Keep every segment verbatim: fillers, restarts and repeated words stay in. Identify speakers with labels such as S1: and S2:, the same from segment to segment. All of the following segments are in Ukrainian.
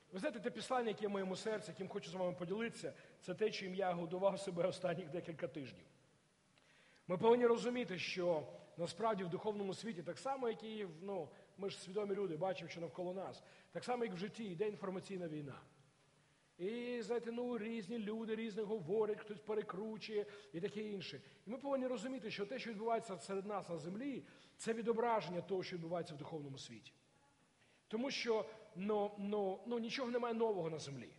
S1: Ви знаєте, те післання, яке в моєму серці, яким хочу з вами поділитися, це те, чим я годував себе останніх декілька тижнів. Ми повинні розуміти, що насправді в духовному світі, так само, як і, ну, ми ж свідомі люди, бачимо, що навколо нас, так само, як в житті, йде інформаційна війна. І, знаєте, ну, різні люди, різні говорять, хтось перекручує і таке інше. І ми повинні розуміти, що те, що відбувається серед нас на землі, це відображення того, що відбувається в духовному світі. Тому що, ну, ну, ну нічого немає нового на землі.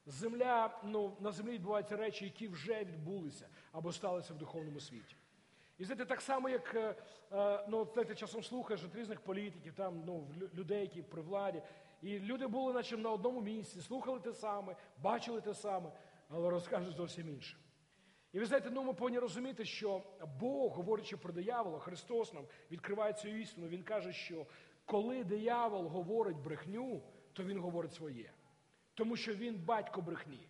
S1: Земля, ну, на землі відбуваються речі, які вже відбулися або сталися в духовному світі. І знаєте, так само, як, е, ну, знаєте, часом слухаєш від різних політиків, там, ну, людей, які при владі, і люди були, наче, на одному місці, слухали те саме, бачили те саме, але розкажуть зовсім інше. І ви знаєте, ну, ми повинні розуміти, що Бог, говорячи про диявола, Христос нам відкриває цю істину. Він каже, що коли диявол говорить брехню, то він говорить своє. Тому що він батько брехні.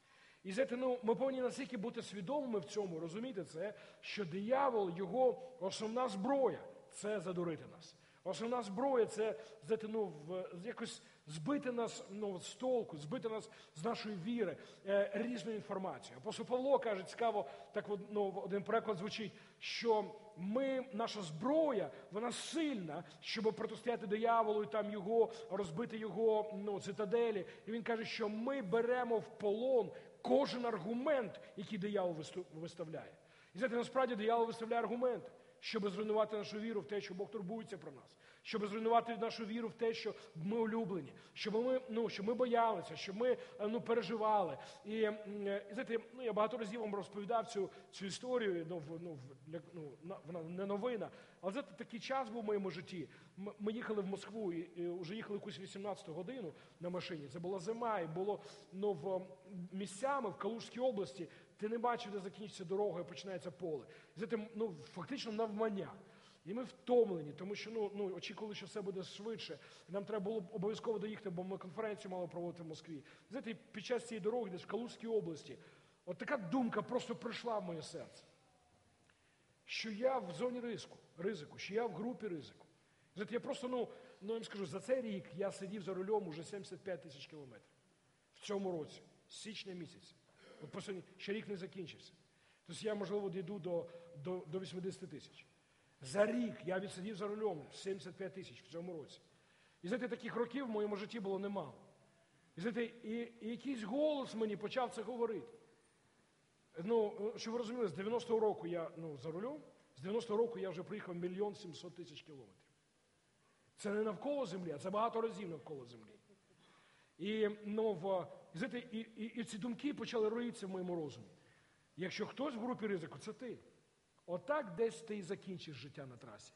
S1: І знаєте, ну, ми повинні настільки бути свідомими в цьому, розуміти це, що диявол, його основна зброя – це задурити нас. Основна зброя – це, знаєте, ну, в, якось збити нас, ну, з толку, збити нас з нашої віри е, різною інформацією. Апостол Павло каже, цікаво, так, ну, один переклад звучить, що ми, наша зброя, вона сильна, щоб протистояти дияволу і там його, розбити його, ну, цитаделі. І він каже, що ми беремо в полон кожен аргумент, який диявол виставляє. І знаєте, насправді диявол виставляє аргументи, щоб зруйнувати нашу віру в те, що Бог турбується про нас, щоб зруйнувати нашу віру в те, що ми улюблені, щоб ми, ну, щоб ми боялися, щоб ми, ну, переживали. І, і знаєте, ну, я багато разів вам розповідав цю, цю історію, ну, ну, ну, вона не новина, але знаєте, такий час був в моєму житті. Ми, ми їхали в Москву і, і вже їхали якусь вісімнадцяту годину на машині. Це була зима, і було, ну, в місцями в Калужській області ти не бачив, де закінчиться дорога і починається поле. Знаєте, ну, фактично навмання. І ми втомлені, тому що, ну, ну, очікували, що все буде швидше. І нам треба було обов'язково доїхати, бо ми конференцію мали проводити в Москві. Знаєте, під час цієї дороги, десь в Калужській області, от така думка просто прийшла в моє серце. Що я в зоні ризику, ризику, що я в групі ризику. Знаєте, я просто, ну, ну, я вам скажу, за цей рік я сидів за рулем уже сімдесят п'ять тисяч кілометрів. В цьому році, з січня місяця. От просто ще рік не закінчився. Тобто я, можливо, дійду до, до, до вісімдесят тисяч. За рік я відсидів за рулем сімдесят п'ять тисяч в цьому році. І, знаєте, таких років в моєму житті було немало. І, знаєте, і, і якийсь голос мені почав це говорити. Ну, щоб ви розуміли, з дев'яностого року я, ну, за рулем, з дев'яностого року я вже приїхав мільйон сімсот тисяч кілометрів. Це не навколо землі, а це багато разів навколо землі. І, ну, в, і, знаєте, і, і, і ці думки почали роїтися в моєму розумі. Якщо хтось в групі ризику, це ти. Отак десь ти і закінчиш життя на трасі.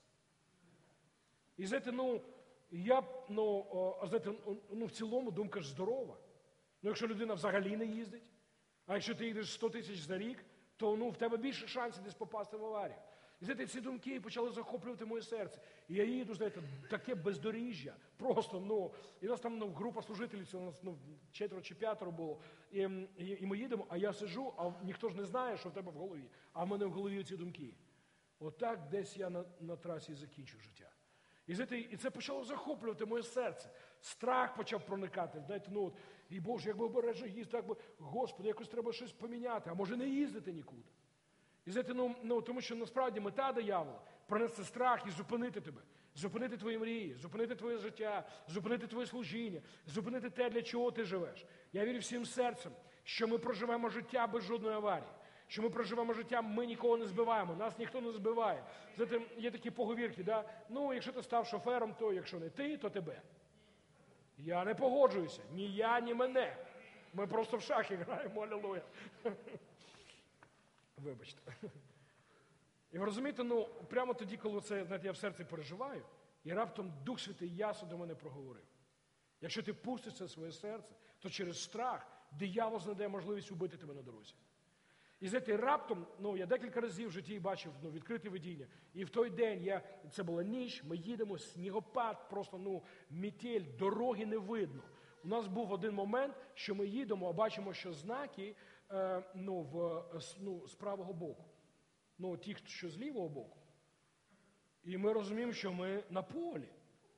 S1: І, знаєте, ну, я, ну, о, знаєте, ну, в цілому думка ж здорова. Ну, якщо людина взагалі не їздить, а якщо ти їдеш сто тисяч за рік, то, ну, в тебе більше шансів десь попасти в аварію. І, знаєте, ці думки почали захоплювати моє серце. І я їду, знаєте, таке бездоріжжя. Просто, ну, і у нас там, ну, група служителів, це у нас, ну, четверо чи п'ятеро було. І, і, і ми їдемо, а я сиджу, а ніхто ж не знає, що в тебе в голові. А в мене в голові ці думки. Отак десь я на, на трасі закінчу життя. І, знаєте, і це почало захоплювати моє серце. Страх почав проникати. Знаєте, ну, от, і, Боже, якби обережно їздити, так би, Господи, якось треба щось поміняти, а може не їздити нікуди. І, знаєте, ну, ну, тому що насправді мета диявола – принести страх і зупинити тебе, зупинити твої мрії, зупинити твоє життя, зупинити твоє служіння, зупинити те, для чого ти живеш. Я вірю всім серцем, що ми проживемо життя без жодної аварії, що ми проживемо життя, ми нікого не збиваємо, нас ніхто не збиває. Знаєте, є такі поговірки, да? Ну, якщо ти став шофером, то якщо не ти, то тебе. Я не погоджуюся, ні я, ні мене. Ми просто в шахи граємо, алілуя. Вибачте. І ви розумієте, ну, прямо тоді, коли це, знаєте, я в серці переживаю, і раптом Дух Святий ясно до мене проговорив. Якщо ти пустиш це в своє серце, то через страх диявол знайде можливість убити тебе на дорозі. І, знаєте, раптом, ну, я декілька разів в житті бачив, ну, відкрите видіння. І в той день, я, це була ніч, ми їдемо, снігопад, просто, ну, метель, дороги не видно. У нас був один момент, що ми їдемо, а бачимо, що знаки, е, ну, в, ну, з правого боку. Ну, ті, що з лівого боку. І ми розуміємо, що ми на полі.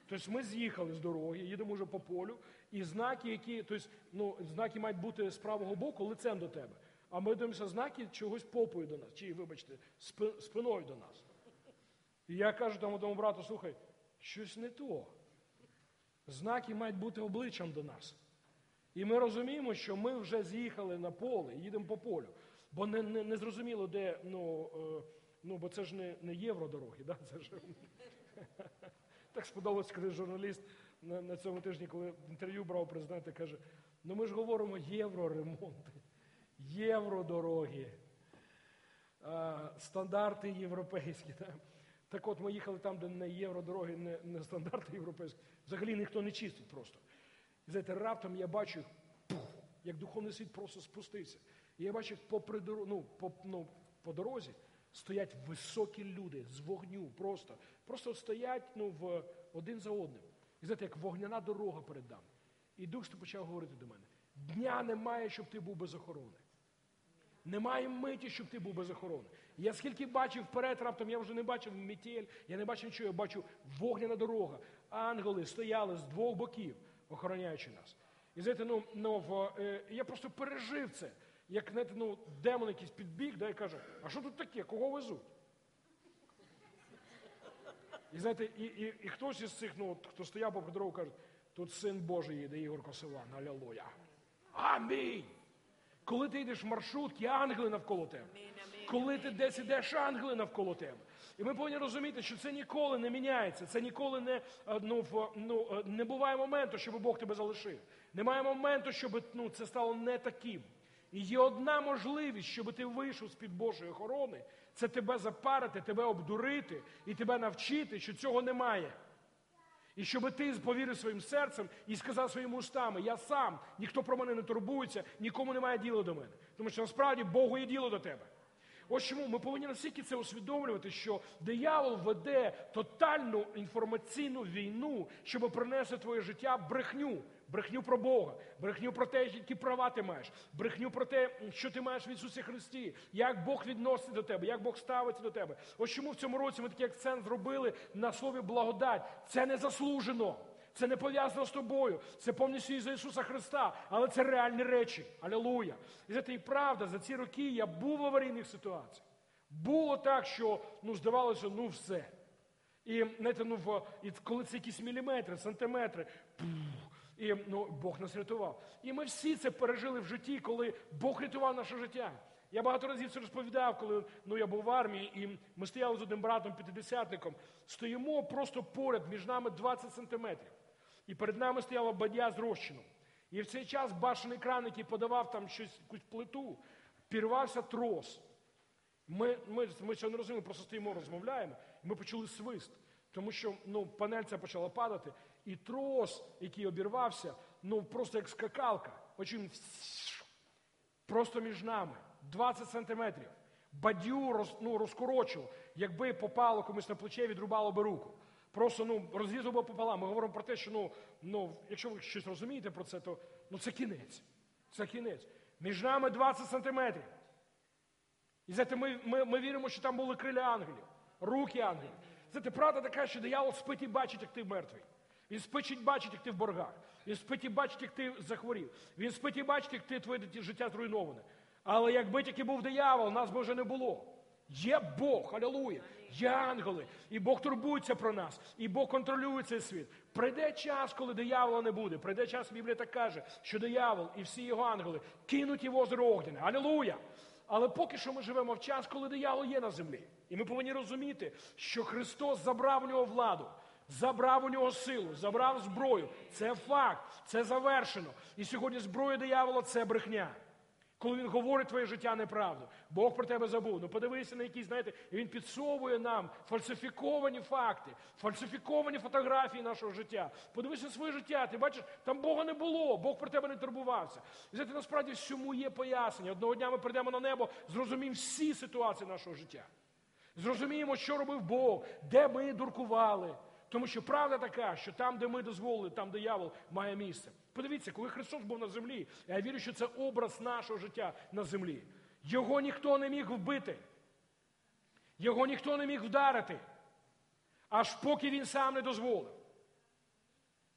S1: Тобто ми з'їхали з дороги, їдемо вже по полю, і знаки, які, тобто, ну, знаки мають бути з правого боку лицем до тебе. А ми дивимося знаки чогось попою до нас, чи, вибачте, спи, спиною до нас. І я кажу тому, тому брату, слухай, щось не то. Знаки мають бути обличчям до нас. І ми розуміємо, що ми вже з'їхали на поле, їдемо по полю. Бо не, не, не зрозуміло, де, ну, е, ну, бо це ж не, не євродороги, да? Це ж... Так сподобалось, коли журналіст на, на цьому тижні, коли інтерв'ю брав президента, каже, ну ми ж говоримо євроремонти, євродороги, а, стандарти європейські. Да? Так от ми їхали там, де не євродороги, не, не стандарти європейські. Взагалі ніхто не чистить просто. І знаєте, раптом я бачу, пух, як духовний світ просто спустився. І я бачу, як попри дорогу, ну, по, ну, по дорозі стоять високі люди з вогню просто. Просто стоять ну, в, один за одним. І знаєте, як вогняна дорога перед нами. І Дух почав говорити до мене. Дня немає, щоб ти був без охорони. Немає миті, щоб ти був без охорони. Я скільки бачив вперед, раптом я вже не бачив метель, я не бачив нічого, я бачу вогняна дорога. Ангели стояли з двох боків, охороняючи нас. І знаєте, ну, ну в, е, я просто пережив це. Як, знаєте, ну, демон якийсь підбіг, да, і каже, а що тут таке, кого везуть? І знаєте, і, і, і хтось із цих, ну, хто стояв попри дорогу, каже, тут Син Божий їде, Ігор Косиван, алілуя. Амінь! Коли ти йдеш в маршрутці, ангели навколо тебе. Коли ти десь ідеш, ангели навколо тебе. І ми повинні розуміти, що це ніколи не міняється, це ніколи не, ну, в, ну, не буває моменту, щоб Бог тебе залишив. Немає моменту, щоб ну, це стало не таким. І є одна можливість, щоб ти вийшов з-під Божої охорони, це тебе запарити, тебе обдурити і тебе навчити, що цього немає. І щоб ти повірив своїм серцем і сказав своїми устами, я сам, ніхто про мене не турбується, нікому немає діла до мене. Тому що насправді Богу є діло до тебе. Ось чому ми повинні настільки це усвідомлювати, що диявол веде тотальну інформаційну війну, щоб принести в твоє життя брехню. Брехню про Бога, брехню про те, які права ти маєш, брехню про те, що ти маєш в Ісусі Христі, як Бог відноситься до тебе, як Бог ставиться до тебе. Ось чому в цьому році ми такий акцент зробили на слові благодать. Це не заслужено, це не пов'язано з тобою, це повністю із Ісуса Христа, але це реальні речі. Алілуя. І це і правда, за ці роки я був в аварійних ситуаціях. Було так, що, ну, здавалося, ну, все. І, знаєте, ну, в, і коли це якісь міліметри, сантиметри, пух, і ну, Бог нас рятував. І ми всі це пережили в житті, коли Бог рятував наше життя. Я багато разів це розповідав, коли ну, я був в армії, і ми стояли з одним братом, п'ятидесятником. Стоїмо просто поряд, між нами двадцять сантиметрів. І перед нами стояла бадья з розчином. І в цей час башений кран, який подавав там щось, якусь плиту, пірвався трос. Ми, ми, ми цього не розуміли, просто стоїмо, розмовляємо, і ми почули свист. Тому що ну, панель ця почала падати, і трос, який обірвався, ну просто як скакалка, очень просто між нами, двадцять сантиметрів. Бадью роз, ну, розкорочило, якби попало комусь на плече, відрубало би руку. Просто ну, розрізав би пополам. Ми говоримо про те, що ну, ну, якщо ви щось розумієте про це, то ну, це кінець. Це кінець. Між нами двадцять сантиметрів. І знаєте, ми, ми, ми віримо, що там були криля ангелів, руки ангелів. Знаєте, правда така, що диявол спить і бачить, як ти мертвий. Він спить і бачить, як ти в боргах. Він спить і бачить, як ти захворів. Він спить і бачить, як ти, твоє життя зруйноване. Але якби тільки був диявол, нас би вже не було. Є Бог, алілуя, є ангели, і Бог турбується про нас, і Бог контролює цей світ. Прийде час, коли диявола не буде. Прийде час, Біблія так каже, що диявол і всі його ангели кинуть в озеро Огняне. Алілуя! Але поки що ми живемо в час, коли диявол є на землі. І ми повинні розуміти, що Христос забрав у нього владу, забрав у нього силу, забрав зброю. Це факт, це завершено. І сьогодні зброя диявола – це брехня. Коли він говорить твоє життя неправду, Бог про тебе забув. Ну подивися на якісь, знаєте, і він підсовує нам фальсифіковані факти, фальсифіковані фотографії нашого життя. Подивися на своє життя, ти бачиш, там Бога не було, Бог про тебе не турбувався. І знаєте, насправді всьому є пояснення. Одного дня ми прийдемо на небо, зрозуміємо всі ситуації нашого життя. Зрозуміємо, що робив Бог, де ми дуркували. Тому що правда така, що там, де ми дозволили, там диявол має місце. Подивіться, коли Христос був на землі, я вірю, що це образ нашого життя на землі. Його ніхто не міг вбити. Його ніхто не міг вдарити. Аж поки він сам не дозволив.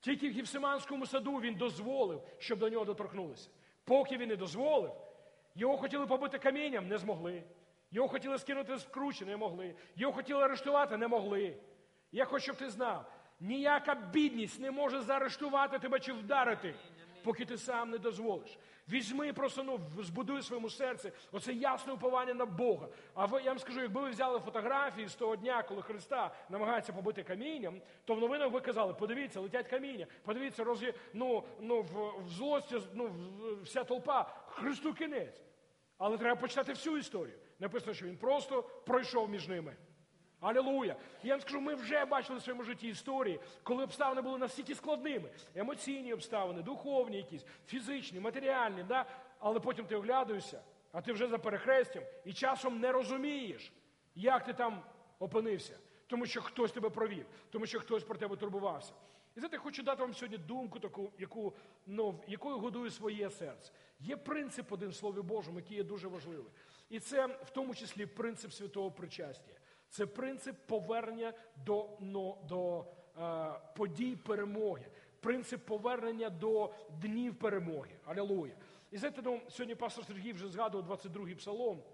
S1: Тільки в Гефсиманському саду він дозволив, щоб до нього доторкнулися. Поки він не дозволив, його хотіли побити камінням, не змогли. Його хотіли скинути з кручі, не могли. Його хотіли арештувати, не могли. Я хочу, щоб ти знав, ніяка бідність не може заарештувати тебе чи вдарити, поки ти сам не дозволиш. Візьми, просто, ну, збудуй в своєму серці оце ясне уповання на Бога. А ви, я вам скажу, якби ви взяли фотографії з того дня, коли Христа намагається побити камінням, то в новинах ви казали, подивіться, летять каміння, подивіться, роз'є, ну, ну, в, в злості, ну, в, вся толпа, Христу кінець. Але треба почитати всю історію. Написано, що він просто пройшов між ними. Алілуя! Я вам скажу, ми вже бачили в своєму житті історії, коли обставини були настільки складними. Емоційні обставини, духовні якісь, фізичні, матеріальні. Да? Але потім ти оглядуєшся, а ти вже за перехрестям і часом не розумієш, як ти там опинився. Тому що хтось тебе провів, тому що хтось про тебе турбувався. І знаєте, хочу дати вам сьогодні думку таку, яку, ну, якою годує своє серце. Є принцип один в Слові Божому, який є дуже важливий. І це в тому числі принцип святого причастя. Це принцип повернення до, ну, до е, подій перемоги. Принцип повернення до днів перемоги. Алілуя. І знаєте, ну, сьогодні пастор Сергій вже згадував двадцять другий псалом.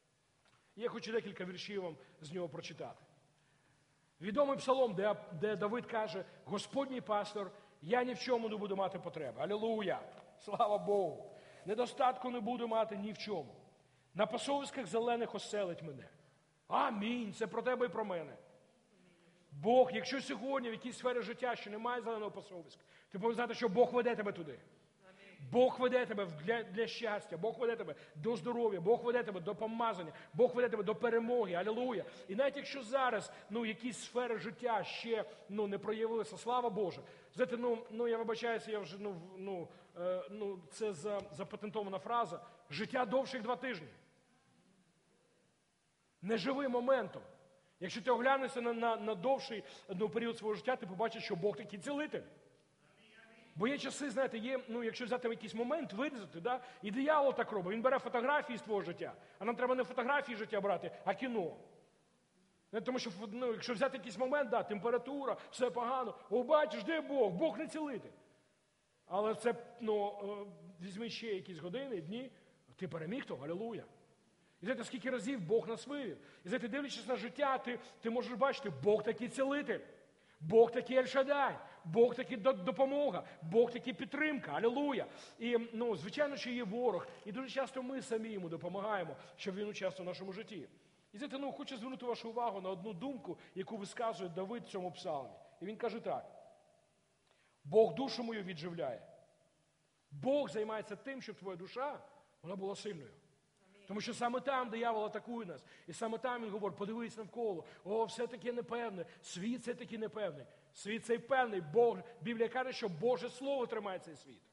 S1: Я хочу декілька віршів вам з нього прочитати. Відомий псалом, де, де Давид каже, Господній пастор, я ні в чому не буду мати потреби. Алілуя! Слава Богу! Недостатку не буду мати ні в чому. На пасовиськах зелених оселить мене. Амінь. Це про тебе і про мене. Бог, якщо сьогодні в якійсь сфері життя ще немає зеленого пасовиська, ти повинен знати, що Бог веде тебе туди. Бог веде тебе для, для щастя, Бог веде тебе до здоров'я, Бог веде тебе до помазання, Бог веде тебе до перемоги. Алілуя. І навіть якщо зараз, ну, якісь сфери життя ще, ну, не проявилися, слава Боже. Знаєте, ну, ну я вибачаюся, я вже, ну, ну, е, ну це за, запатентована фраза. Життя довше, як два тижні. Не живи моментом. Якщо ти оглянешся на, на, на довший, ну, період свого життя, ти побачиш, що Бог такий цілитель. Бо є часи, знаєте, є, ну, якщо взяти якийсь момент, вирізати, да, і диявол так робить, він бере фотографії з твого життя. А нам треба не фотографії життя брати, а кіно. Не, тому що, ну, якщо взяти якийсь момент, да, температура, все погано, о, бачиш, де Бог? Бог не цілитель. Але це, ну, візьми ще якісь години, дні, ти переміг того, алілуя. І знаєте, скільки разів Бог нас вивів. І знаєте, дивлячись на життя, ти, ти можеш бачити, Бог такий цілитель. Бог такий Ель-Шадай, Бог такий допомога, Бог такий підтримка, алілуя. І, ну, звичайно, що є ворог, і дуже часто ми самі йому допомагаємо, щоб він участвував в нашому житті. І знаєте, ну, хочу звернути вашу увагу на одну думку, яку висказує Давид в цьому псалмі. І він каже так: Бог душу мою відживляє. Бог займається тим, щоб твоя душа, вона була сильною. Тому що саме там диявол атакує нас. І саме там він говорить, подивись навколо. О, все таке непевне. Світ це таки непевний. Світ цей певний. Бог, Біблія каже, що Боже Слово тримає цей світ.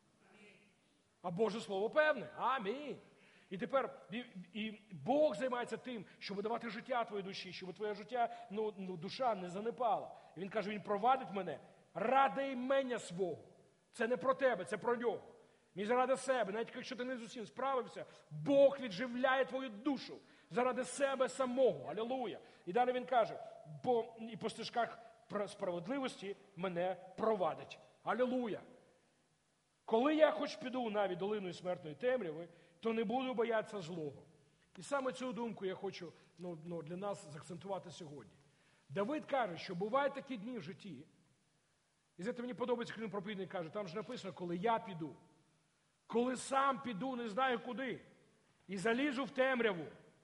S1: А Боже Слово певне. Амінь. І тепер і, і Бог займається тим, щоб давати життя твоїй душі, щоб твоя життя, ну, ну, душа не занепала. І він каже, він провадить мене ради імення свого. Це не про тебе, це про нього. Він заради себе, навіть якщо ти не з усім справився, Бог відживляє твою душу заради себе самого. Алілуя. І далі він каже, бо і по стежках справедливості мене провадить. Алілуя. Коли я хоч піду навіть долиною смертної темряви, то не буду боятися злого. І саме цю думку я хочу, ну, ну, для нас заакцентувати сьогодні. Давид каже, що бувають такі дні в житті, і за це мені подобається, коли він проповідник каже, там ж написано, коли я піду. Коли сам піду, не знаю куди, і залізу в темряву.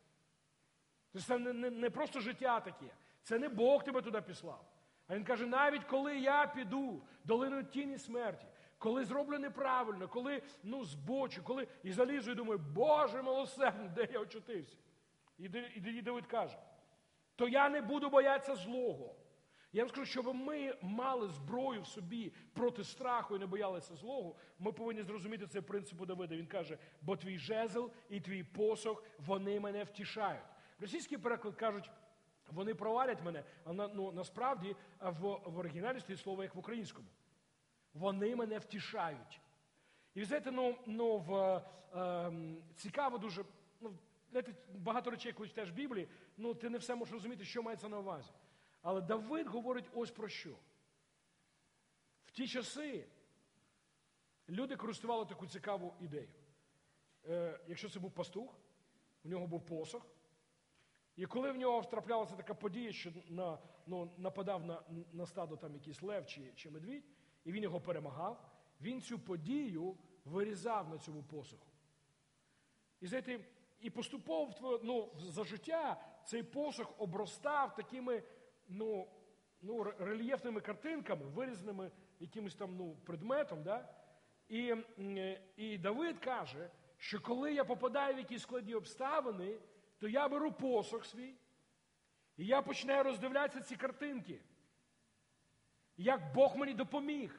S1: Це не, не, не просто життя таке, це не Бог тебе туди післав. А він каже, навіть коли я піду долиною тіні смерті, коли зроблю неправильно, коли, ну, збочу, коли і залізу і думаю, Боже милосердний, де я очутився? І, і, і Давид каже, то я не буду боятися злого. Я вам скажу, щоб ми мали зброю в собі проти страху і не боялися злого, ми повинні зрозуміти цей принцип у Давида. Він каже, бо твій жезл і твій посох, вони мене втішають. Російський переклад кажуть, вони провалять мене, а на, ну, насправді в, в оригіналі стоїть слово, як в українському. Вони мене втішають. І ви знаєте, ну, ну в, е, цікаво дуже, ну, знаєте, багато речей, коли читаєш в Біблії, ну, ти не все можеш розуміти, що мається на увазі. Але Давид говорить ось про що. ті часи люди користували таку цікаву ідею. Е, якщо це був пастух, у нього був посох, і коли в нього втраплялася така подія, що на, ну, нападав на, на стадо там якийсь лев чи, чи медвідь, і він його перемагав, він цю подію вирізав на цьому посоху. І, знаєте, і поступово ну, за життя цей посох обростав такими ну, ну, рельєфними картинками, вирізаними якимось там ну, предметом. Да? І, і Давид каже, що коли я попадаю в якісь складні обставини, то я беру посох свій, і я починаю роздивлятися ці картинки. Як Бог мені допоміг,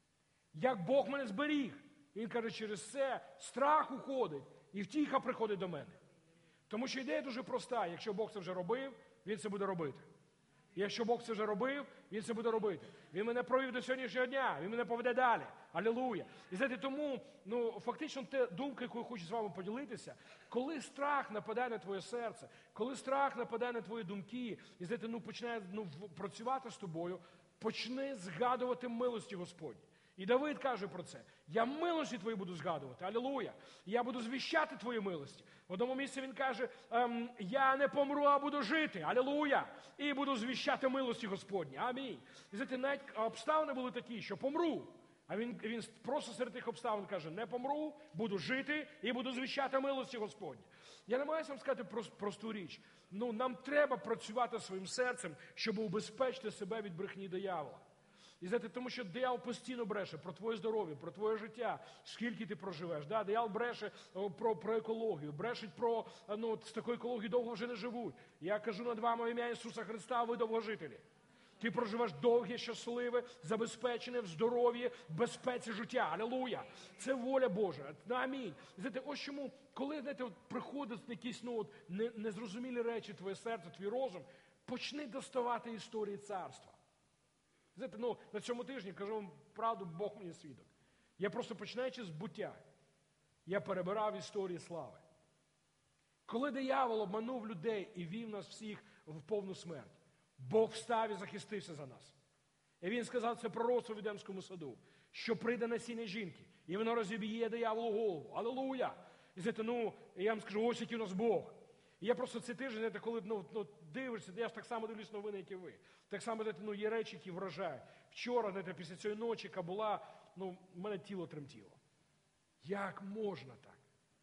S1: як Бог мене зберіг. І він каже, через це страх уходить, і втіха приходить до мене. Тому що ідея дуже проста. Якщо Бог це вже робив, Він це буде робити. І якщо Бог це вже робив, Він це буде робити. Він мене провів до сьогоднішнього дня, Він мене поведе далі. Алілуя. І знаєте, тому, ну, фактично, те думка, яку я хочу з вами поділитися, коли страх нападає на твоє серце, коли страх нападає на твої думки, і знаєте, ну, починає ну, працювати з тобою, почни згадувати милості Господні. І Давид каже про це. Я милості твої буду згадувати. Алілуя. Я буду звіщати твої милості. В одному місці він каже, ем, я не помру, а буду жити. Алілуя. І буду звіщати милості Господні. Амінь. І знаєте, навіть обставини були такі, що помру. А він, він просто серед тих обставин каже, не помру, буду жити і буду звіщати милості Господні. Я намагаюся вам сказати про, просту річ. Ну, нам треба працювати своїм серцем, щоб убезпечити себе від брехні диявола. І знаєте, тому що диявол постійно бреше про твоє здоров'я, про твоє життя, скільки ти проживеш. Да? Диявол бреше про, про екологію, брешить про, ну, з такою екологією довго вже не живуть. Я кажу над вами в ім'я Ісуса Христа, ви довгожителі. Ти проживеш довге, щасливе, забезпечене в здоров'ї, в безпеці життя. Алілуя! Це воля Божа. Амінь. І знаєте, ось чому, коли, знаєте, от приходять якісь ну, от, не, незрозумілі речі, твоє серце, твій розум, почни доставати історії царства. Знаєте, ну, на цьому тижні, кажу вам правду, Бог мені свідок. Я просто, починаючи з буття, я перебирав історії слави. Коли диявол обманув людей і вів нас всіх в повну смерть, Бог встав і захистився за нас. І він сказав це пророцтво в Едемському саду, що прийде насіння жінки, і воно розіб'є дияволу голову. Алілуя! І знаєте, ну, я вам скажу, ось який у нас Бог. І я просто цей тиждень, знаєте, коли ну, ну, дивишся, я ж так само дивлюсь новини, як і ви. Так само, знаєте, ну, є речі, які вражають. Вчора, знаєте, після цієї ночі, яка була, ну, в мене тіло тремтіло. Як можна так?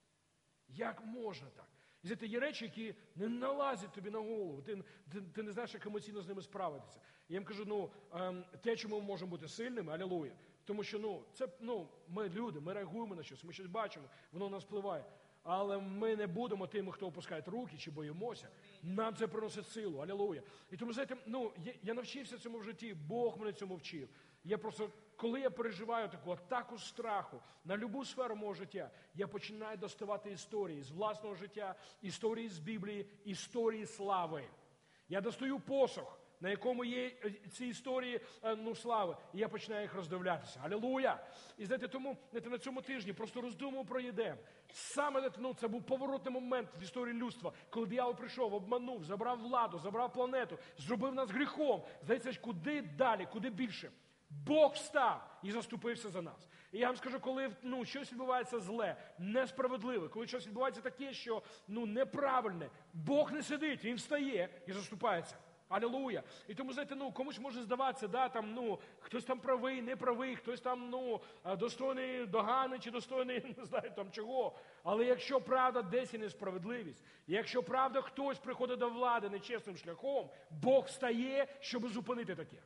S1: Як можна так? І знаєте, є речі, які не налазять тобі на голову. Ти, ти, ти не знаєш, як емоційно з ними справитися. І я їм кажу, ну, ем, те, чому ми можемо бути сильними, алілуя. Тому що, ну, це, ну, ми люди, ми реагуємо на щось, ми щось бачимо, воно на нас впливає. Але ми не будемо тими, хто опускає руки чи боїмося. Нам це приносить силу. Алілуя. І тому, знаєте, ну, я, я навчився цьому в житті, Бог мене цьому вчив. Я просто, коли я переживаю таку атаку страху на любу сферу мого життя, я починаю доставати історії з власного життя, історії з Біблії, історії слави. Я достаю посох, на якому є ці історії, ну, слави, і я починаю їх роздивлятися. Алілуя! І знаєте, тому знаєте, на цьому тижні просто роздумував про Єдем. Саме знаєте, ну, це був поворотний момент в історії людства, коли диявол прийшов, обманув, забрав владу, забрав планету, зробив нас гріхом. Здається, куди далі, куди більше. Бог встав і заступився за нас. І я вам скажу, коли ну, щось відбувається зле, несправедливе, коли щось відбувається таке, що ну, неправильне, Бог не сидить, Він встає і заступається. Алілуя. І тому, знаєте, ну, комусь може здаватися, да, там, ну, хтось там правий, не правий, хтось там, ну, достойний догани чи достойний, не знаю, там чого. Але якщо правда десь і несправедливість, і якщо правда хтось приходить до влади нечесним шляхом, Бог стає, щоб зупинити таке.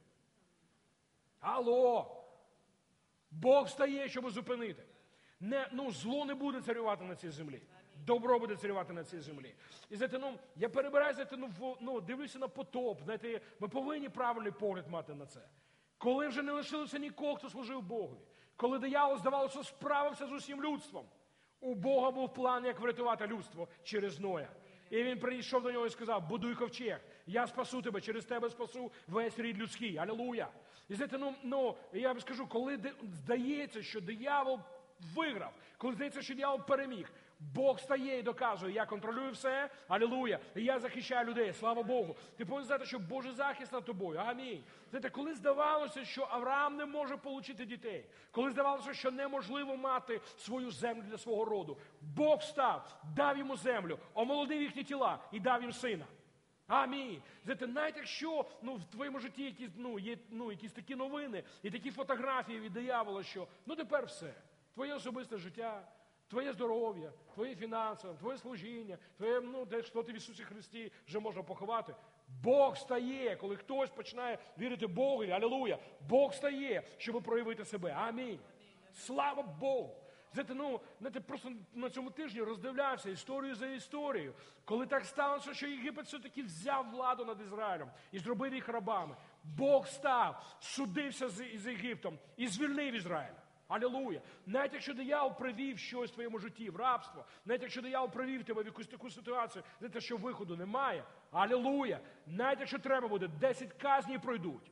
S1: Алло! Бог стає, щоб зупинити. Не, ну, зло не буде царювати на цій землі. Добро буде царювати на цій землі. І знаєте, ну, я перебираю, знаєте, ну, в, ну, дивлюся на потоп. Знаєте, ми повинні правильний погляд мати на це. Коли вже не лишилося нікого, хто служив Богові. Коли диявол, здавалося, справився з усім людством. У Бога був план, як врятувати людство через Ноя. І він прийшов до нього і сказав, будуй ковчег, я спасу тебе, через тебе спасу весь рід людський. Алілуя. І знаєте, ну, ну я вам скажу, коли здається, що диявол виграв, коли здається, що диявол переміг, Бог стає і доказує, я контролюю все, алілуя, і я захищаю людей, слава Богу. Ти повинен знати, що Божий захист над тобою, амінь. Знаєте, коли здавалося, що Авраам не може отримати дітей, коли здавалося, що неможливо мати свою землю для свого роду, Бог став, дав йому землю, омолодив їхні тіла і дав їм сина. Амінь. Знаєте, навіть якщо ну, в твоєму житті якісь, ну, є ну, якісь такі новини і такі фотографії від диявола, що ну тепер все. Твоє особисте життя, твоє здоров'я, твої фінанси, твоє служіння, твоє, ну, те, що ти в Ісусі Христі вже можна поховати. Бог стає, коли хтось починає вірити Богу, алілуя, Бог стає, щоб проявити себе. Амінь. Слава Богу. Знаєте, ну, знаєте, просто на цьому тижні роздивлявся історію за історією, коли так сталося, що Єгипет все-таки взяв владу над Ізраїлем і зробив їх рабами. Бог став, судився з, з Єгиптом і звільнив Ізраїль. Алілуя. Навіть якщо диявол привів щось в твоєму житті, в рабство, навіть якщо диявол привів тебе в якусь таку ситуацію, знаєте, що виходу немає, алілуя. Навіть якщо треба буде, десять казнів пройдуть.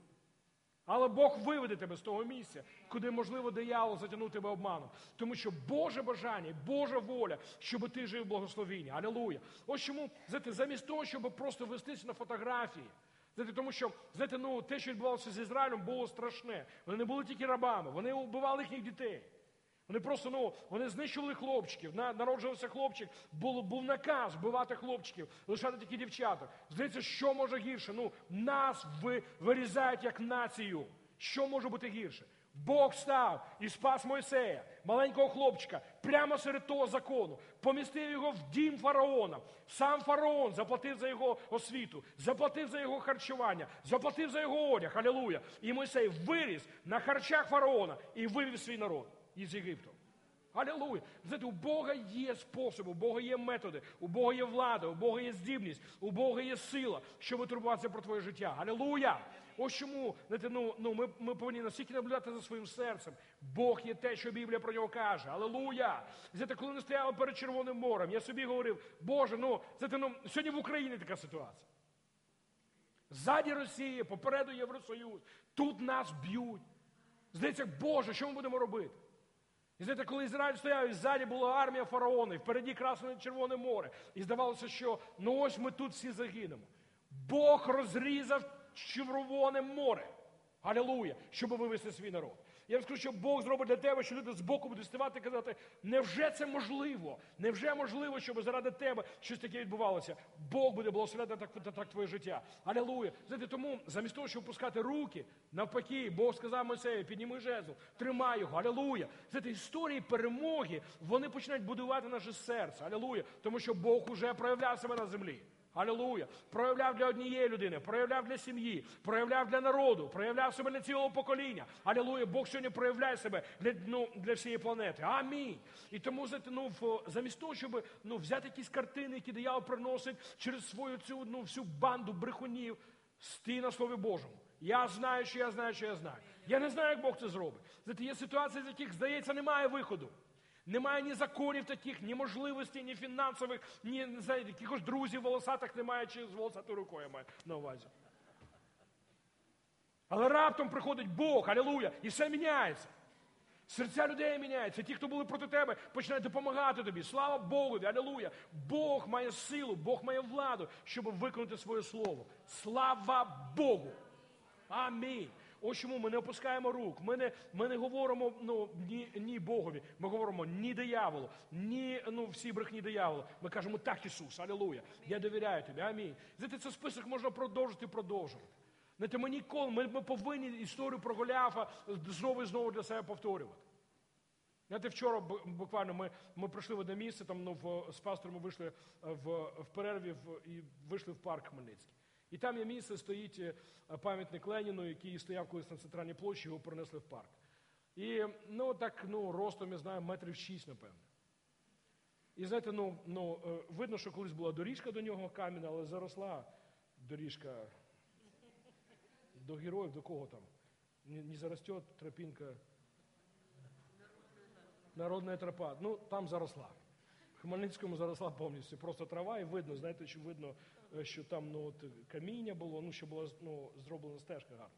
S1: Але Бог виведе тебе з того місця, куди, можливо, диявол затягнув тебе обманом. Тому що Боже бажання, Божа воля, щоб ти жив в благословенні. Алілуя. Ось чому, знаєте, замість того, щоб просто вестися на фотографії, знаєте, тому що, знаєте, ну, те, що відбувалося з Ізраїлем, було страшне. Вони не були тільки рабами, вони вбивали їхніх дітей. Вони просто, ну, вони знищували хлопчиків. На, народжувався хлопчик, був, був наказ вбивати хлопчиків, лишати тільки дівчаток. Здається, що може гірше? Ну, нас ви, вирізають як націю. Що може бути гірше? Бог став і спас Мойсея, маленького хлопчика, прямо серед того закону. Помістив його в дім фараона. Сам фараон заплатив за його освіту, заплатив за його харчування, заплатив за його одяг. Алілуя. І Мойсей виріс на харчах фараона і вивів свій народ із Єгипту. Алілуя! Знаєте, у Бога є спосіб, у Бога є методи, у Бога є влада, у Бога є здібність, у Бога є сила, щоб турбуватися про твоє життя. Алілуя! Ось чому, знаєте, ну, ну, ми, ми повинні настільки наблюдати за своїм серцем. Бог є те, що Біблія про нього каже. Алілуя! Знаєте, коли ми стояли перед Червоним морем, я собі говорив, Боже, ну, знаєте, ну, сьогодні в Україні така ситуація. Ззаді Росія, попереду Євросоюз, тут нас б'ють. Здається, Боже, що ми будемо робити? І знаєте, коли Ізраїль стояв, і ззаді була армія фараона, і впереді Красне Червоне море. І здавалося, що ну ось ми тут всі загинемо. Бог розрізав Червоне море. Алілуя! Щоб вивести свій народ. Я вам скажу, що Бог зробить для тебе, що люди збоку будуть ставати і казати, невже це можливо? Невже можливо, щоб заради тебе щось таке відбувалося? Бог буде благословляти так, так, так твоє життя. Алілуя! Знаєте, тому замість того, щоб опускати руки, навпаки, Бог сказав Мойсею, підніми жезл, тримай його. Алілуя! Знаєте, історії перемоги, вони починають будувати наше серце. Алілуя! Тому що Бог уже проявляв себе на землі. Алілуя! Проявляв для однієї людини, проявляв для сім'ї, проявляв для народу, проявляв себе для цілого покоління. Алілуя! Бог сьогодні проявляє себе для, ну, для всієї планети. Амінь! І тому, ну, замість того, щоб ну, взяти якісь картини, які диявол приносить через свою цю ну, всю банду брехунів, стій на Слові Божому. Я знаю, що я знаю, що я знаю. Я не знаю, як Бог це зробить. Знаєте, є ситуації, з яких, здається, немає виходу. Немає ні законів таких, ні можливостей, ні фінансових, ні, не знаю, якихось друзів волосатих немає, чи з волосатою рукою я маю на увазі. Але раптом приходить Бог, алілуя, і все міняється. Серця людей міняються. Ті, хто були проти тебе, починають допомагати тобі. Слава Богу, алілуя. Бог має силу, Бог має владу, щоб виконати своє слово. Слава Богу. Амінь. Ось чому ми не опускаємо рук, ми не, ми не говоримо ну, ні, ні Богові, ми говоримо ні дияволу, ні ну, всі брехні дияволу. Ми кажемо так, Ісус, алілуя, я довіряю тобі, амінь. Знаєте, цей список можна продовжити і продовжувати. Знаєте, ми ніколи, ми, ми повинні історію про Голіафа знову і знову для себе повторювати. Знаєте, вчора буквально ми, ми прийшли в одне місце, там ну, в, з пастором ми вийшли в, в перерві в, і вийшли в парк Хмельницький. І там є місце, стоїть пам'ятник Леніну, який стояв колись на центральній площі, його перенесли в парк. І, ну, так, ну, ростом, я знаю, метрів шість, напевно. І, знаєте, ну, ну, видно, що колись була доріжка до нього кам'яна, але заросла доріжка до героїв, до кого там? Не, не заросте тропинка. Народна тропа. Ну, там заросла. В Хмельницькому заросла повністю. Просто трава і видно, знаєте, що видно, що там ну, от, каміння було, ну, що була ну, зроблена стежка гарна.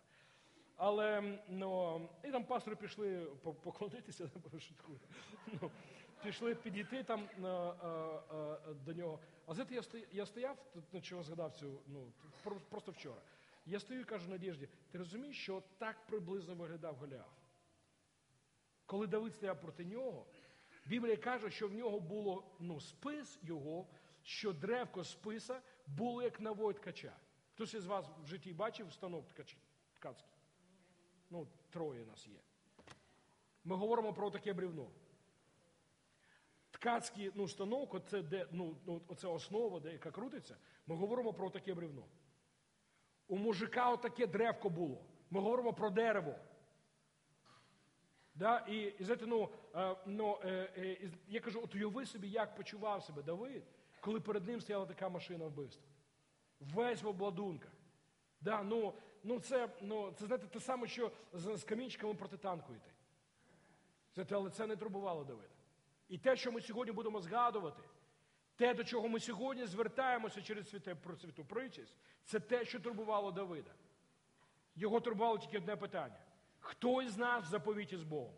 S1: Але, ну, і там пастори пішли поклонитися, шуткую. Ну, пішли підійти там а, а, а, до нього. А знаєте, я, сто, я стояв, тут на чого згадав цю, ну, просто вчора. Я стою і кажу Надєжді, ти розумієш, що так приблизно виглядав Голіаф? Коли Давид стояв проти нього, Біблія каже, що в нього було, ну, спис його, що древко списа було як навой ткача. Хтось із вас в житті бачив станок ткачий, ткацький? Ну, троє нас є. Ми говоримо про таке бревно. Ткацький, ну, станок, оце, де, ну, оце основа, де яка крутиться, ми говоримо про таке бревно. У мужика отаке древко було. Ми говоримо про дерево. Да? І, і знаєте, ну, е, ну, е, е, я кажу, от уяви собі, як почував себе Давид, коли перед ним стояла така машина вбивства. Весь в обладунках. Да, ну, ну, це, ну, це, знаєте, те саме, що з, з камінчиками проти танку йти. Знаєте, але це не турбувало Давида. І те, що ми сьогодні будемо згадувати, те, до чого ми сьогодні звертаємося через святе, про святу притчість, це те, що турбувало Давида. Його турбувало тільки одне питання. Хто із нас в заповіті з Богом?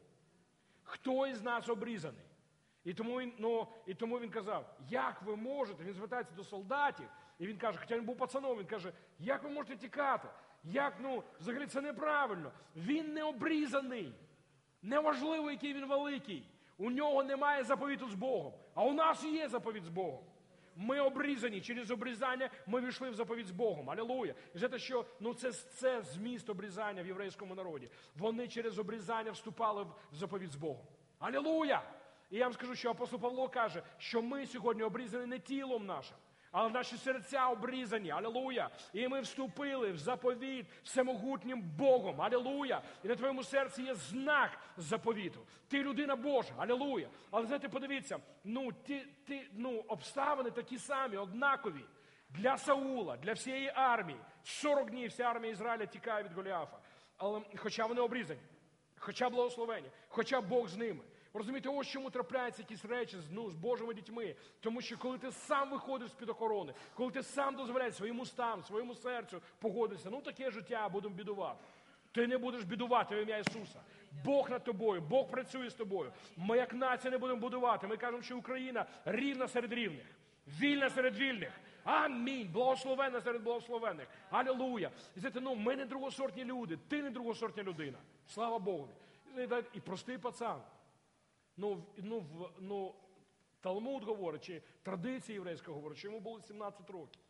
S1: Хто із нас обрізаний? І тому він, ну, і тому він казав, як ви можете, він звертається до солдатів, і він каже, хоча він був пацаном, він каже, як ви можете тікати? Як, ну, взагалі це неправильно. Він не обрізаний. Неважливо, який він великий. У нього немає заповіту з Богом. А у нас є заповіт з Богом. Ми обрізані. Через обрізання ми війшли в заповіт з Богом. Алілуя. І знаєте, що ну, це, це зміст обрізання в єврейському народі. Вони через обрізання вступали в заповіт з Богом. Алілуя! І я вам скажу, що апостол Павло каже, що ми сьогодні обрізані не тілом нашим, але наші серця обрізані. Алілуя! І ми вступили в заповіт всемогутнім Богом. Алілуя! І на твоєму серці є знак заповіту. Ти людина Божа. Алілуя! Але знаєте, подивіться, ну, ти, ти, ну, обставини такі самі, однакові. Для Саула, для всієї армії. сорок днів вся армія Ізраїля тікає від Голіафа. Але, хоча вони обрізані, хоча благословені, хоча Бог з ними. Розумієте, ось чому трапляються якісь речі ну, з Божими дітьми. Тому що коли ти сам виходиш з-під охорони, коли ти сам дозволяєш своїм устам, своєму серцю погодитися, ну таке життя, будемо бідувати. Ти не будеш бідувати в ім'я Ісуса. Бог над тобою, Бог працює з тобою. Ми як нація не будемо будувати. Ми кажемо, що Україна рівна серед рівних, вільна серед вільних. Амінь. Благословенна серед благословенних. Алілуя. І знаєте, ну, ми не другосортні люди, ти не другосортня людина. Слава Богу. І простий пацан. Ну, ну, ну, Талмуд говорить, чи традиція єврейська говорить, що йому було сімнадцять років.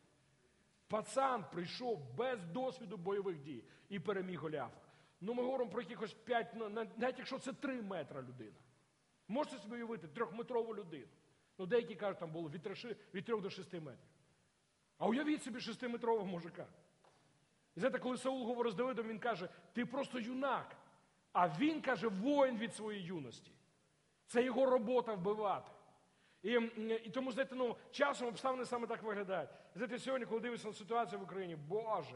S1: Пацан прийшов без досвіду бойових дій і переміг Голіафа. Ну, ми говоримо про якихось п'ять, навіть якщо це три метра людина. Можете собі уявити трьохметрову людину. Ну, деякі кажуть, там було від трьох до шести метрів. А уявіть собі шестиметрового мужика. І знаєте, коли Саул говорить з Давидом, він каже, ти просто юнак. А він каже, воїн від своєї юності. Це його робота вбивати. І, і тому, знаєте, ну, часом обставини саме так виглядають. Знаєте, сьогодні, коли дивишся на ситуацію в Україні, Боже!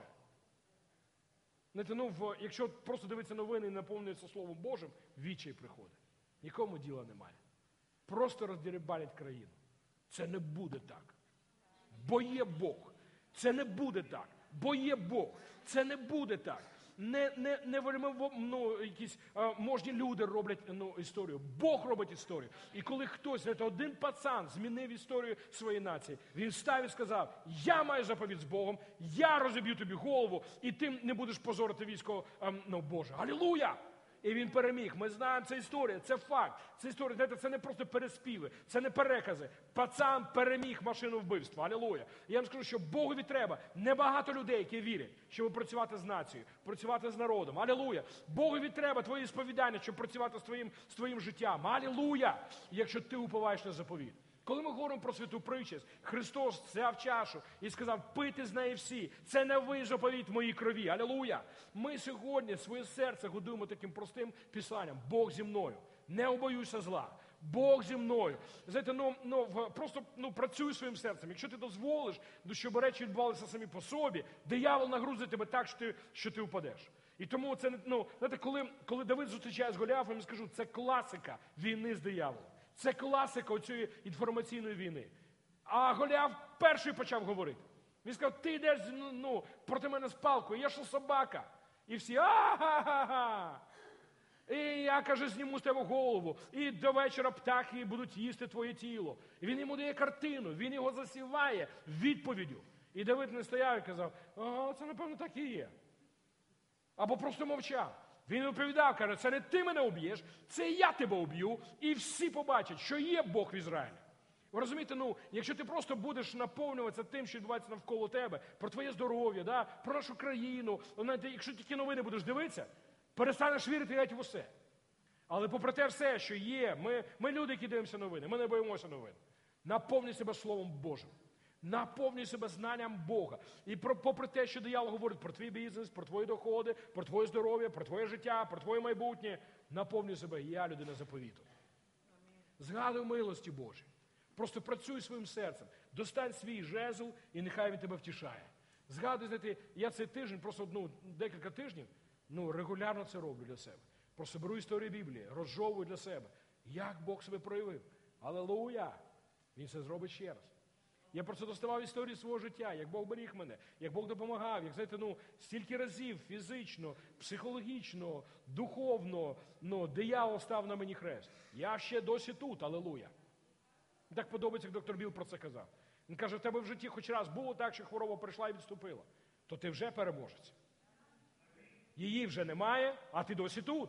S1: Знаєте, ну, в, якщо просто дивитися новини і наповнюється Словом Божим, відчай приходить. Нікому діла немає. Просто роздірибанять країну. Це не буде так. Бо є Бог. Це не буде так. Бо є Бог. Це не буде так. Не, не, не ну, якісь а, можні люди роблять ну, історію. Бог робить історію. І коли хтось, знаєте, один пацан змінив історію своєї нації, він став і сказав, я маю заповідь з Богом, я розіб'ю тобі голову, і ти не будеш позорити військо, а, ну, Боже. Алілуя! І він переміг. Ми знаємо, це історія, це факт. Це історія, знаєте, це не просто переспіви, це не перекази. Пацан переміг машину вбивства. Алілуя. Я вам скажу, що Богові треба небагато людей, які вірять, щоб працювати з нацією, працювати з народом. Алілуя. Богові треба твої сповідання, щоб працювати з твоїм, з твоїм життям. Алілуя. Якщо ти уповаєш на заповіт. Коли ми говоримо про святу притчість, Христос взяв чашу і сказав, пити з неї всі. Це не ви заповідь моїй крові. Алілуя! Ми сьогодні своє серце годуємо таким простим писанням. Бог зі мною. Не обоюся зла. Бог зі мною. Знаєте, ну, ну, просто ну, працюй своїм серцем. Якщо ти дозволиш, щоб речі відбувалися самі по собі, диявол нагрузить тебе так, що ти, що ти впадеш. І тому це, ну, знаєте, коли, коли Давид зустрічає з Голіафом, я скажу, це класика війни з дияволом. Це класика цієї інформаційної війни. А Голіаф перший почав говорити. Він сказав, ти йдеш ну, ну, проти мене з палкою, я що собака. І всі, а-га-га-га. І я, каже, зніму з тебе голову, і до вечора птахи будуть їсти твоє тіло. І він йому дає картину, він його засіває відповіддю. І Давид не стояв і казав, ага, це, напевно, так і є. Або просто мовчав. Він відповідав, каже, це не ти мене уб'єш, це я тебе уб'ю, і всі побачать, що є Бог в Ізраїлі. Ви розумієте, ну, якщо ти просто будеш наповнюватися тим, що відбувається навколо тебе, про твоє здоров'я, да, про нашу країну, знаєте, якщо тільки новини будеш дивитися, перестанеш вірити геть в усе. Але попри те все, що є, ми, ми люди, які дивимося новини, ми не боїмося новин. Наповнюй себе Словом Божим. Наповнюй себе знанням Бога. І про, попри те, що диявол говорить про твій бізнес, про твої доходи, про твоє здоров'я, про твоє життя, про твоє майбутнє, наповнюй себе, я людина заповіту. Згадуй милості Божі. Просто працюй своїм серцем. Достань свій жезл, і нехай він тебе втішає. Згадуй, знаєте, я цей тиждень, просто ну, декілька тижнів, ну, регулярно це роблю для себе. Просто беру історію Біблії, розжовую для себе. Як Бог себе проявив. Алілуя! Він це зробить ще раз. Я просто доставав історії свого життя, як Бог беріг мене, як Бог допомагав, як, знаєте, ну, стільки разів фізично, психологічно, духовно, ну, диявол став на мені хрест. Я ще досі тут, алілуя. Так подобається, як доктор Біл про це казав. Він каже, в тебе в житті хоч раз було так, що хвороба прийшла і відступила, то ти вже переможець. Її вже немає, а ти досі тут.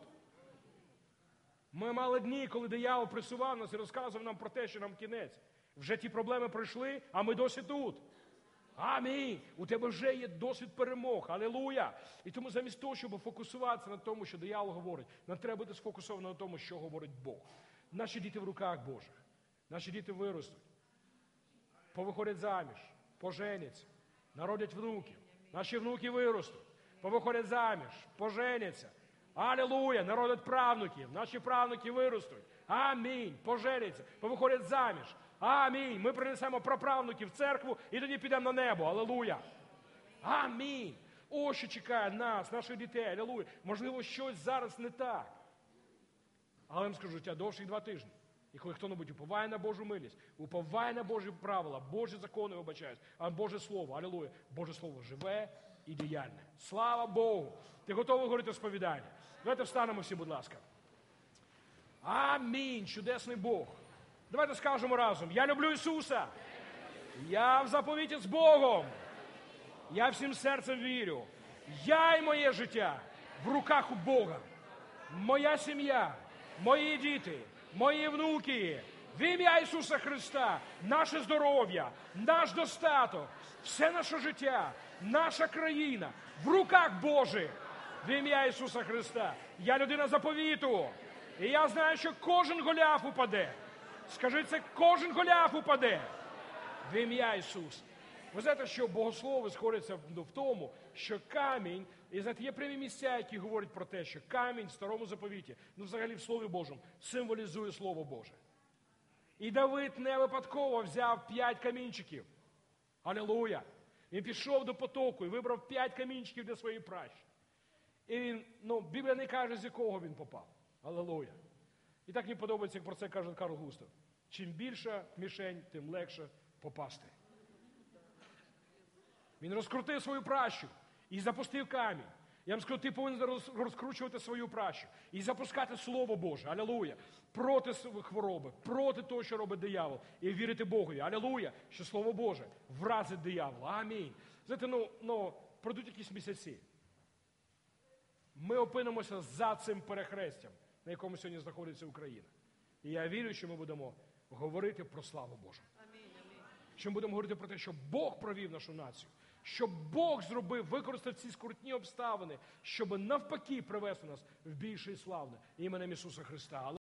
S1: Ми мали дні, коли диявол пресував нас і розказував нам про те, що нам кінець. Вже ті проблеми пройшли, а ми досі тут. Амінь. У тебе вже є досвід перемог. Алілуя. І тому замість того, щоб фокусуватися на тому, що диявол говорить, нам треба бути сфокусованим на тому, що говорить Бог. Наші діти в руках Божих. Наші діти виростуть. Повиходять заміж. Поженяться. Народять внуків. Наші внуки виростуть. Повиходять заміж. Поженяться. Алілуя. Народять правнуків. Наші правнуки виростуть. Амінь. Поженяться. Повиходять заміж. Амінь. Ми принесемо праправнуків в церкву і тоді підемо на небо. Алілуя. Амінь. Ось що чекає нас, наших дітей. Алілуя. Можливо, щось зараз не так. Але я вам скажу, життя довших два тижні. І коли хто-небудь уповає на Божу милість, уповає на Божі правила, Божі закони вибачають, а Боже Слово, алілуя, Боже Слово живе і діяльне. Слава Богу! Ти готовий говорити сповідання? Давайте встанемо всі, будь ласка. Амінь! Чудесний Бог! Давайте скажемо разом. Я люблю Ісуса. Я в заповіті з Богом. Я всім серцем вірю. Я і моє життя в руках у Бога. Моя сім'я, мої діти, мої внуки. В ім'я Ісуса Христа. Наше здоров'я, наш достаток, все наше життя, наша країна в руках Божих. В ім'я Ісуса Христа. Я людина заповіту. І я знаю, що кожен Голіаф упаде. Скажіть це, кожен Голіаф упаде. В ім'я Ісуса. Ви знаєте, що богослови сходяться в тому, що камінь, і знаєте, є прямі місця, які говорять про те, що камінь в Старому Заповіті, ну взагалі в Слові Божому, символізує Слово Боже. І Давид не випадково взяв п'ять камінчиків. Алілуя! Він пішов до потоку і вибрав п'ять камінчиків для своєї пращі. І він, ну, Біблія не каже, з якого він попав. Алілуя! І так мені подобається, як про це каже Карл Густав. Чим більша мішень, тим легше попасти. Він розкрутив свою пращу і запустив камінь. Я вам скажу, ти повинен розкручувати свою пращу і запускати Слово Боже, алілуя, проти хвороби, проти того, що робить диявол, і вірити Богові, алілуя, що Слово Боже вразить диявола. Амінь. Знаєте, ну, ну, пройдуть якісь місяці. Ми опинимося за цим перехрестям, на якому сьогодні знаходиться Україна. І я вірю, що ми будемо говорити про славу Божу. Що ми будемо говорити про те, що Бог провів нашу націю, що Бог зробив, використав ці скрутні обставини, щоб навпаки привести нас в більше і славне іменем Ісуса Христа.